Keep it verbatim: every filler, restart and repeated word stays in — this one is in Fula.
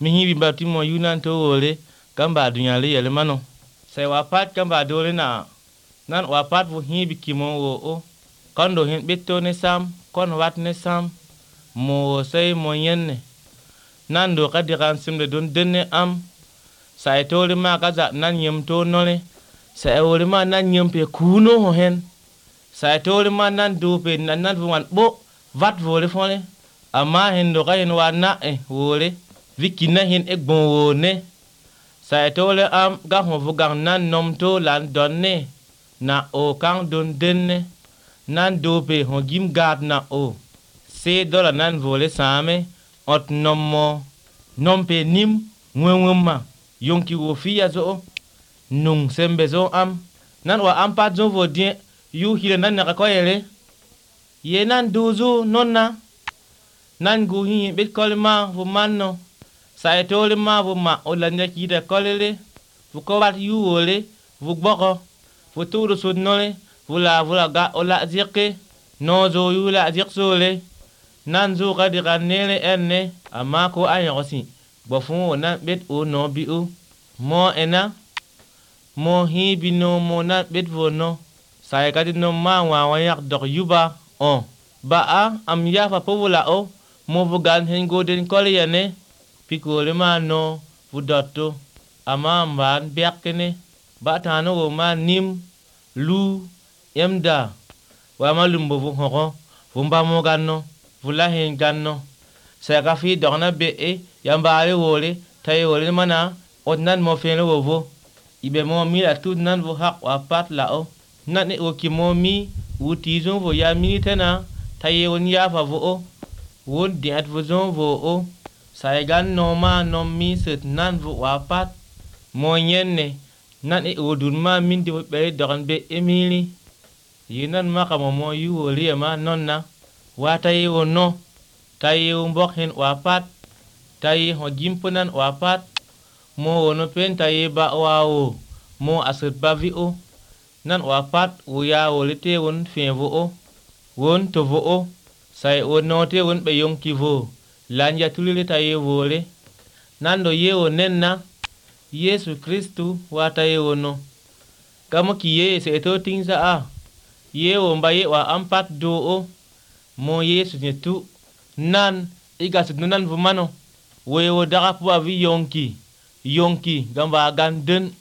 mi hibi bapti mo yunan to wole kamba dunya le yele mano sai wapat kamba dole na nan wapat vo hibi kimo wo o kondo hin bitto ne sam kon wat ne sam mo sai mo yenne nan do kadi kan simde don denne am sai tole ma kaza nan yem to nole sai wole ma nan yem pe kuno ho hen sai tole ma nan do pe nan nan wan bo vat vole fole ama hen do kayen wa na e wole vikina hin ek bon wone sai tole am ga ho vugang nan nom to lan donne na o kang don denne nan do pe ho gim gad na o se dola nan vole same ot nommo nompe nim ngwengwema yonki wo fiya zo nung sembe zo am nan wa am pat zo vodien yu hile nan na ko yele ye nan duzu nonna nan gu hi bit kolma vo manno sai tole ma vo ma o la nyaki de kolele vo ko wat yu wole vo gboko vo turu sudnole vo la vo la ga o la zirke no zo yu la zirsole nan zo ga de ganele enne ama ko ayosi bofun na bet o no bi o mo ena mo hi bino mo na bet vono sai ka di no ma wa wa yak dok yuba on ba a am ya fa povola o mo vugan hen goden koliyane pikole ma no vudotto ama mban biakene ba tano wo ma nim lu yemda wa ma lumbo vu hoko vumba mo ganno vula hen ganno sai ka fi dogna be e yambare wole tay wole mana odnan mo fene wovo ibe mo mi la tud nan vo hak wa pat la o nan e o ki mo mi wuti zon vo ya militena tay won ya fa vo o won di at vo zon vo o sai gan no ma no mi set nan vo wa pat mo nyenne nan e o dun ma min di be dogan be emili yinan ma ka mo yu wole ma nonna wa tay won no tay o mbok hen wa pat tay ho jimpunan wa pat mo wono pen tay ba wa o mo asat ba vi o nan wa pat o ya o lete won fin vo o won to vo o sai o no te won be yonki vo lanja tulile tay vole nan do ye o nenna Yesu Kristu wa tay wono kamo ki ye se to tinza a ye o mbaye wa ampat do o mo Yesu ne tu nan iga sudunan vumano wewo daga puwa vi yonki yonki gamba ganden